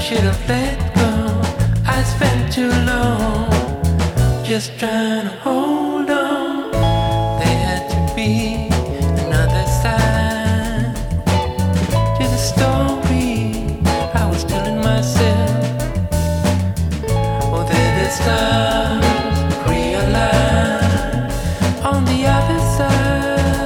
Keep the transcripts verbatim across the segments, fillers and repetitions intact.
should have let go. I spent too long just trying to hold on. There had to be another side to the story I was telling myself. Oh, there the stars realign on the other side.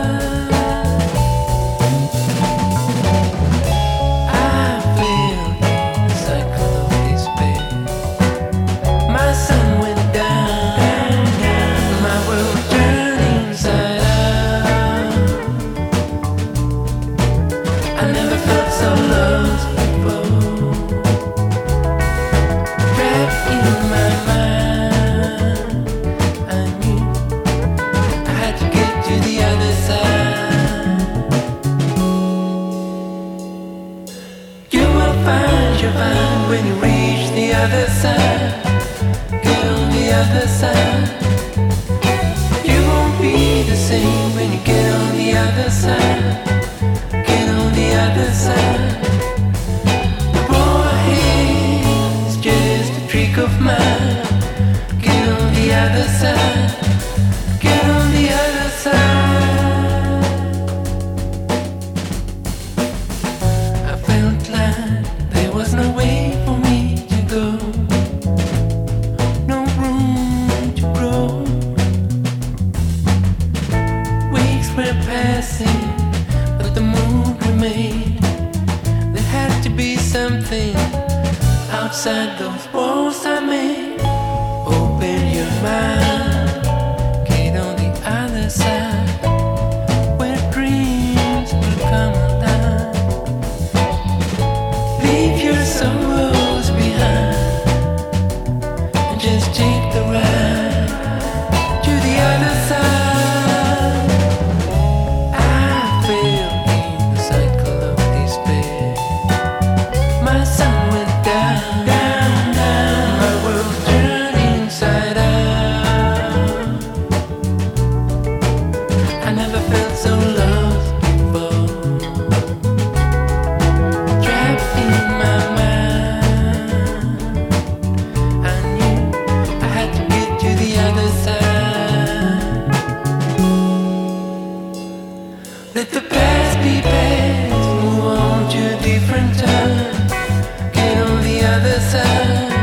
When you reach the other side, get on the other side. You won't be the same when you get on the other side. Get on the other side. The road ahead is just a trick of mine. Get on the other side. Get on the other side. I felt like there was no way for me to go, no room to grow. Weeks were passing, but the mood remained. There had to be something outside those walls I made. Open your mind, get on the other side, where dreams will come alive. Leave your sorrows behind and just take the ride to the other side. I fell in the cycle of despair. My sun went down, down, down. My world turned inside out. I never felt so lost before. Trapped in my mind, I knew I had to get to the other side. Let the past be past, move on to a different time. Get on the other side.